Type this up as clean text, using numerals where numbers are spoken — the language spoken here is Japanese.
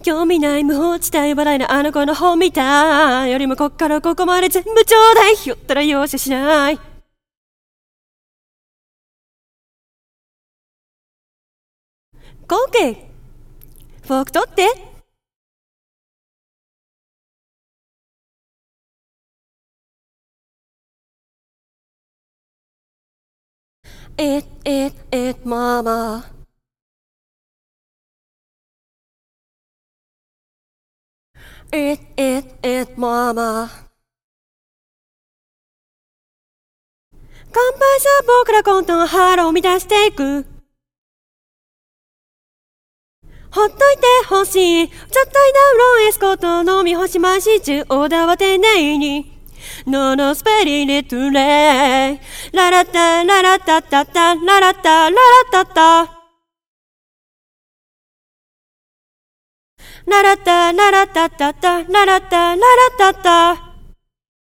興味ない無法地帯笑いなあの子の本見たよりもこっからここまで全部ちょうだいひょったら容赦しないコーケフォーク取ってママママ乾杯さ僕ら混沌腹を満たしていくほっといてほしい絶対ダウンローエスコート飲み干しまし中オーダーは丁寧にNo no spelling it too late ララッタララッタッタッタララッタララッタッタララッタララッタッタッタララッタララッタッタ